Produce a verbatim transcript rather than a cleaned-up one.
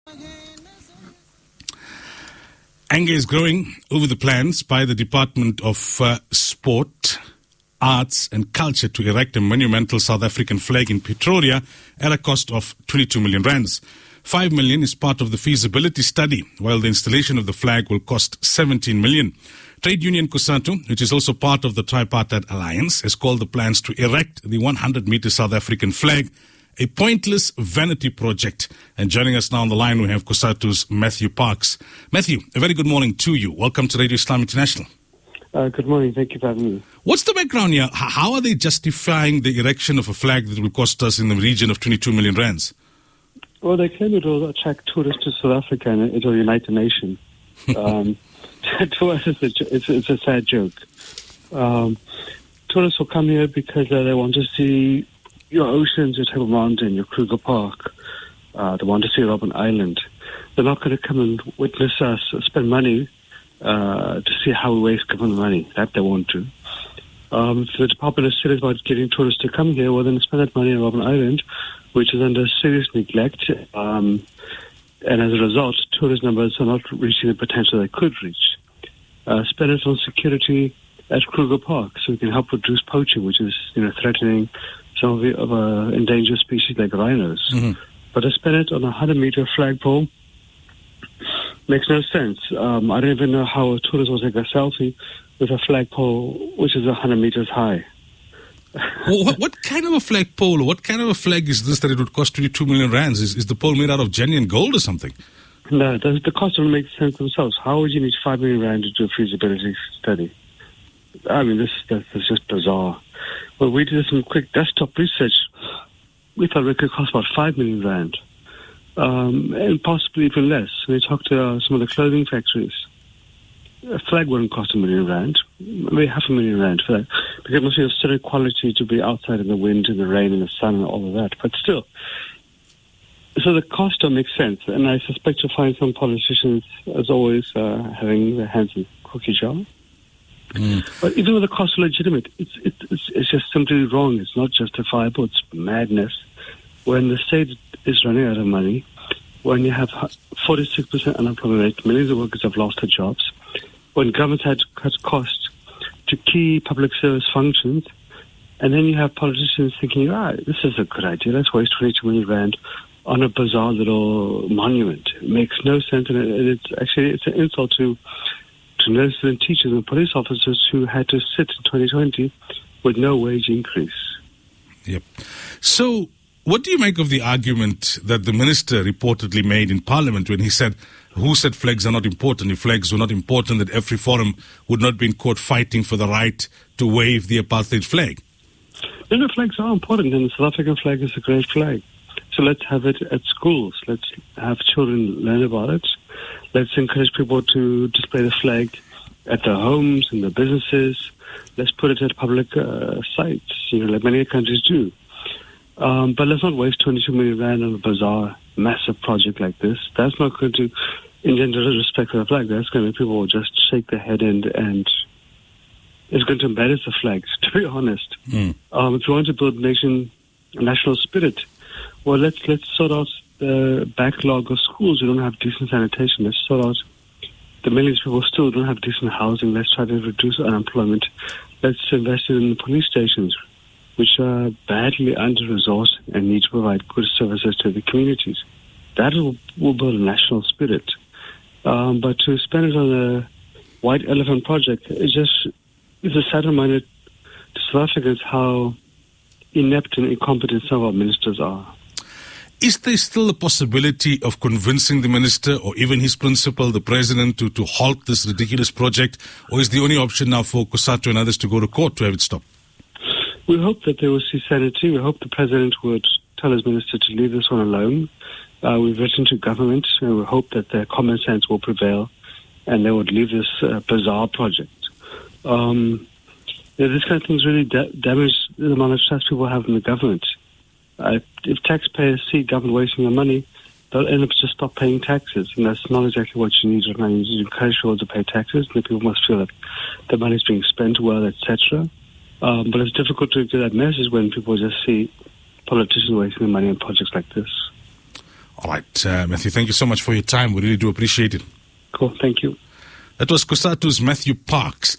Anger is growing over the plans by the Department of uh, Sport, Arts and Culture to erect a monumental South African flag in Pretoria at a cost of twenty-two million rands. five million is part of the feasibility study, while the installation of the flag will cost seventeen million. Trade Union COSATU, which is also part of the Tripartite Alliance, has called the plans to erect the one hundred meter South African flag a pointless vanity project. And joining us now on the line, we have COSATU's Matthew Parks. Matthew, a very good morning to you. Welcome to Radio Islam International. Uh, good morning. Thank you for having me. What's the background here? H- How are they justifying the erection of a flag that will cost us in the region of twenty-two million rands? Well, they claim it will attract tourists to South Africa and it will unite the nation. Um, to us, it's a, it's, it's a sad joke. Um, tourists will come here because uh, they want to see your oceans, your Table Mountain, your Kruger Park. Uh, they want to see Robben Island. They're not going to come and witness us spend money uh, to see how we waste government money. That they won't do. Um, if the department is serious about getting tourists to come here, well, then spend that money on Robben Island, which is under serious neglect. Um, and as a result, tourist numbers are not reaching the potential they could reach. Uh, spend it on security at Kruger Park so we can help reduce poaching, which is, you know, threatening some of the of, uh, endangered species like rhinos. Mm-hmm. But to spend it on a one hundred meter flagpole makes no sense. Um, I don't even know how a tourist will take a selfie with a flagpole which is one hundred meters high. Well, what, what kind of a flagpole, or what kind of a flag is this that it would cost twenty-two million rands? Is, is the pole made out of genuine gold or something? No, the, the cost doesn't make sense themselves. How would you need five million rand to do a feasibility study? I mean, this that's, that's just bizarre. Well, we did some quick desktop research. We thought it could cost about five million rand, um, and possibly even less. We talked to uh, some of the clothing factories. A flag wouldn't cost a million rand, maybe half a million rand for that, because it must be of certain quality to be outside in the wind and the rain and the sun and all of that. But still, so the cost don't make sense, and I suspect you'll find some politicians, as always, uh, having their hands in the cookie jar. Mm. But even though the costs are legitimate, it's, it's it's just simply wrong. It's not justifiable. It's madness. When the state is running out of money, when you have forty-six percent unemployment rate, millions of workers have lost their jobs, when governments had to cut costs to key public service functions, and then you have politicians thinking, ah, this is a good idea. Let's waste twenty-two million rand on a bizarre little monument. It makes no sense, and it, it's actually it's an insult to to nurses and teachers and police officers who had to sit in twenty twenty with no wage increase. Yep. So what do you make of the argument that the minister reportedly made in Parliament when he said, who said flags are not important? If flags were not important, that every forum would not be in court fighting for the right to wave the apartheid flag? No, no, flags are important, and the South African flag is a great flag. So let's have it at schools. Let's have children learn about it. Let's encourage people to display the flag at their homes and their businesses. Let's put it at public uh, sites, you know, like many countries do. Um, but let's not waste twenty-two million rand on a bizarre, massive project like this. That's not going to engender respect for the flag. That's going to make people just shake their head and, and it's going to embarrass the flags, to be honest. Mm. Um, if you want to build nation, national spirit, well, let's let's sort out the backlog of schools who don't have decent sanitation. Let's sort out the millions of people still don't have decent housing. Let's try to reduce unemployment. Let's invest in the police stations, which are badly under-resourced and need to provide good services to the communities. That will, will build a national spirit. Um, but to spend it on a white elephant project, it just is a sad reminder to South Africans how inept and incompetent some of our ministers are. Is there still a possibility of convincing the minister or even his principal, the president, to, to halt this ridiculous project? Or is the only option now for COSATU and others to go to court to have it stopped? We hope that they will see sanity. We hope the president would tell his minister to leave this one alone. Uh, we've written to government, and we hope that their common sense will prevail and they would leave this uh, bizarre project. Um, you know, this kind of things really da- damage the amount of trust people have in the government. Uh, if taxpayers see government wasting their money, they'll end up just stop paying taxes, and that's not exactly what you need right now. You need to encourage people to pay taxes, and people must feel that the money is being spent well, et cetera. Um, but it's difficult to get that message when people just see politicians wasting their money on projects like this. All right, uh, Matthew, thank you so much for your time. We really do appreciate it. Cool, thank you. That was COSATU's Matthew Parks.